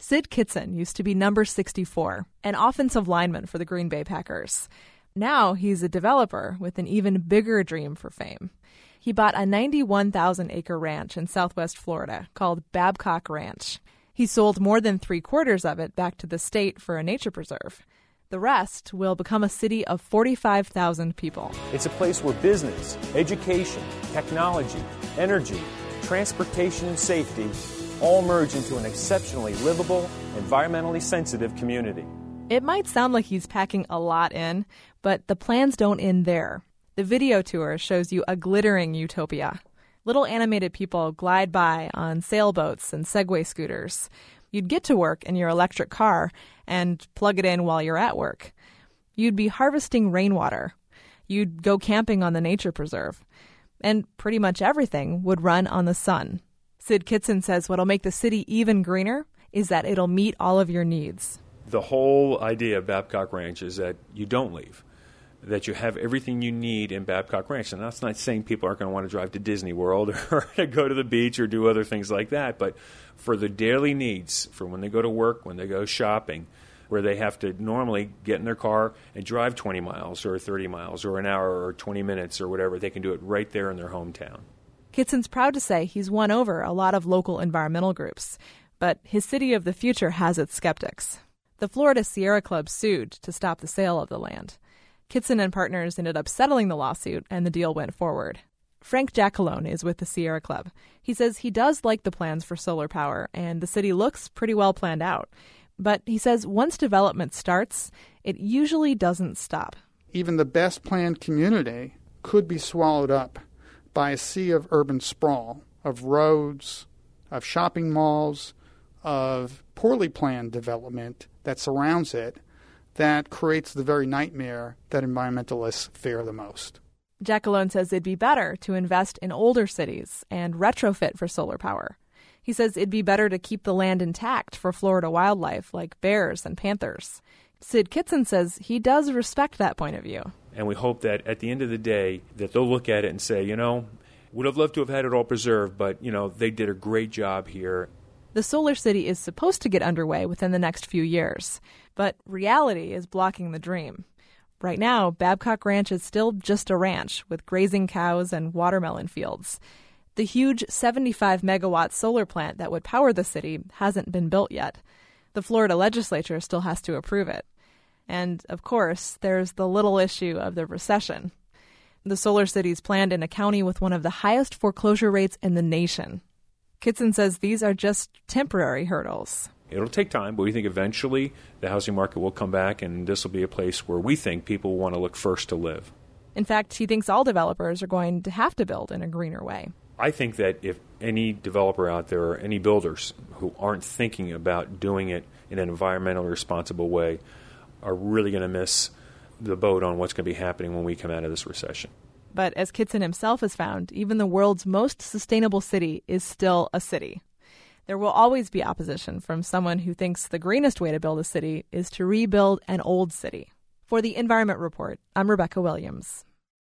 Sid Kitson used to be number 64, an offensive lineman for the Green Bay Packers. Now he's a developer with an even bigger dream for fame. He bought a 91,000-acre ranch in southwest Florida called Babcock Ranch. He sold more than 3/4 of it back to the state for a nature preserve. The rest will become a city of 45,000 people. It's a place where business, education, technology, energy, transportation, and safety all merge into an exceptionally livable, environmentally sensitive community. It might sound like he's packing a lot in, but the plans don't end there. The video tour shows you a glittering utopia. Little animated people glide by on sailboats and Segway scooters. You'd get to work in your electric car and plug it in while you're at work. You'd be harvesting rainwater. You'd go camping on the nature preserve. And pretty much everything would run on the sun. Sid Kitson says what'll make the city even greener is that it'll meet all of your needs. The whole idea of Babcock Ranch is that you don't leave, that you have everything you need in Babcock Ranch. And that's not saying people aren't going to want to drive to Disney World or to go to the beach or do other things like that, but for the daily needs, for when they go to work, when they go shopping, where they have to normally get in their car and drive 20 miles or 30 miles or an hour or 20 minutes or whatever, they can do it right there in their hometown. Kitson's proud to say he's won over a lot of local environmental groups, but his city of the future has its skeptics. The Florida Sierra Club sued to stop the sale of the land. Kitson and partners ended up settling the lawsuit, and the deal went forward. Frank Giacalone is with the Sierra Club. He says he does like the plans for solar power, and the city looks pretty well planned out. But he says once development starts, it usually doesn't stop. Even the best planned community could be swallowed up by a sea of urban sprawl, of roads, of shopping malls, of poorly planned development that surrounds it, that creates the very nightmare that environmentalists fear the most. Giacalone says it'd be better to invest in older cities and retrofit for solar power. He says it'd be better to keep the land intact for Florida wildlife like bears and panthers. Sid Kitson says he does respect that point of view. And we hope that at the end of the day that they'll look at it and say, would have loved to have had it all preserved, but, they did a great job here. The solar city is supposed to get underway within the next few years, but reality is blocking the dream. Right now, Babcock Ranch is still just a ranch with grazing cows and watermelon fields. The huge 75-megawatt solar plant that would power the city hasn't been built yet. The Florida legislature still has to approve it. And, of course, there's the little issue of the recession. The solar city's planned in a county with one of the highest foreclosure rates in the nation. Kitson says these are just temporary hurdles. It'll take time, but we think eventually the housing market will come back, and this will be a place where we think people want to look first to live. In fact, he thinks all developers are going to have to build in a greener way. I think that if any developer out there or any builders who aren't thinking about doing it in an environmentally responsible way are really going to miss the boat on what's going to be happening when we come out of this recession. But as Kitson himself has found, even the world's most sustainable city is still a city. There will always be opposition from someone who thinks the greenest way to build a city is to rebuild an old city. For the Environment Report, I'm Rebecca Williams.